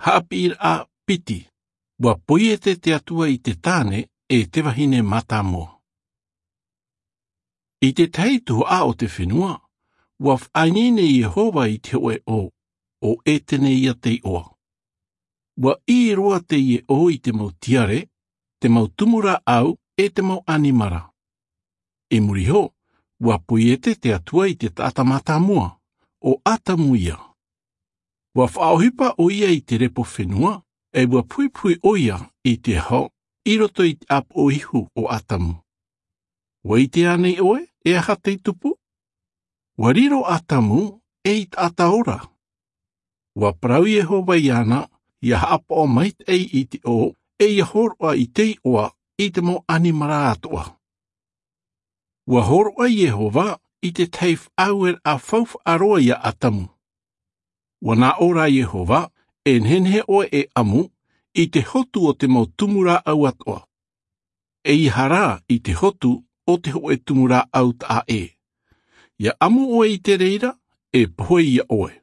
Haapir a piti, wa poiete te atua I te tāne e te wahine matamo. I te teitu a o te whenua, wa whainine Jehova I te oe o etene ia te oa. Wa I roa te I te mautiare, te mautumura au e te mau animara. E muriho, wa poiete te atua I te tata matamua, o atamuia. Wa whaohipa o ia I te repo whenua, e wa pui o ia I te hao, I roto I te ap o ihu o atamu. Wa I te anei oe, e aha te tupu? Wa riro atamu, e I tata ora. Wa prau Jehova iana, ia hapa o mait I te o, e ia horoa I te oa, I te mo animara atoa. Wa horoa Jehova, I te teif auer a fauf aroa ia atamu. Wa na ora Jehova, e nhenhe o e amu, I te hotu o te mau tumura au atoa. E I hara I te hotu o te hoe tumura au ta e. Ia amu oe I te reira, e pohe ia oe.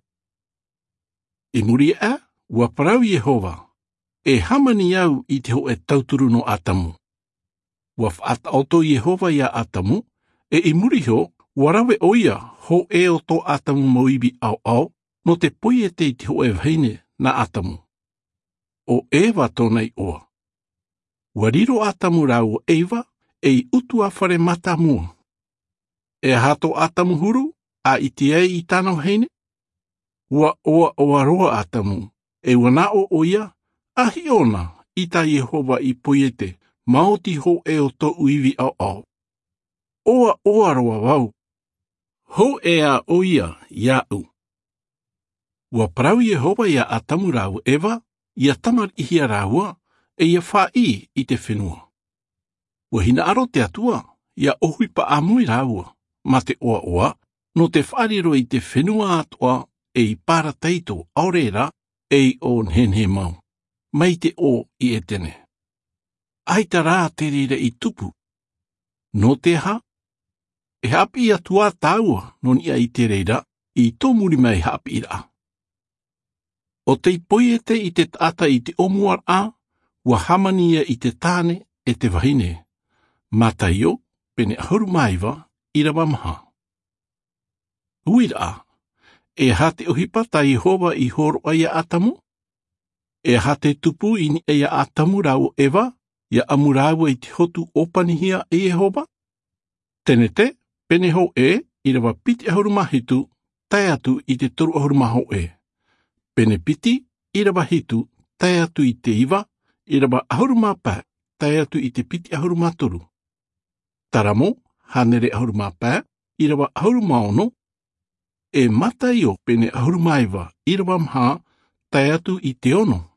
E muri wa parau Jehova, e hamani au I te hoe tauturu no atamu. Wa whaata oto Jehova ia atamu, e I muriho, warawe oia ho e o to atamu moibi au, no te poiete I te hoe vheine na atamu. O Ewa tonei oa. Wariro atamu rau Ewa, e utua whare matamua. E hato atamu huru, a iti I tano heine? Ua oa roa atamu, e wana o oia, ahi ona, I ta Jehova I poiete, maoti ho e o to uivi au. Oa roa wau. Ho e a oia, iau. Ua parau Jehova ia atamu rau Ewa, ia tamar ihia raua, e ia whai I te whenua. Ua hina aro te atua, ia ohuipa amui raua, ma te oa, no te whariro I te whenua atoa, e I para teito aurera, e o nhenhe mau. Mai te o I etene. Aita rā te rira I tupu. No te ha? E hapi atua taua, non ia I te reira, I tō muri mai hapi ira. O te poiete I te tata I te omuar a, ua hamania I te tāne e te wahine. Mataio, pene ahuru maiwa, I rawa maha. Uira, e hate ohipa ta Jehova I horo aia atamu? E hate tupu ini aia atamu rau Ewa, ia amuraua I te hotu opanihia e Jehova? Tenete, pene ho I rawa piti ahuru mahitu, tai atu I te toru ahuru maho Pene piti, I rawa hitu, tai atu I te iwa, I rawa ahuru mapa, tai atu I te piti ahuru matoru. Taramo, hanere ahuru mapa, I rawa ahuru maono, e matai o pene ahuru maiwa, I rawa mha, tai atu I te ono.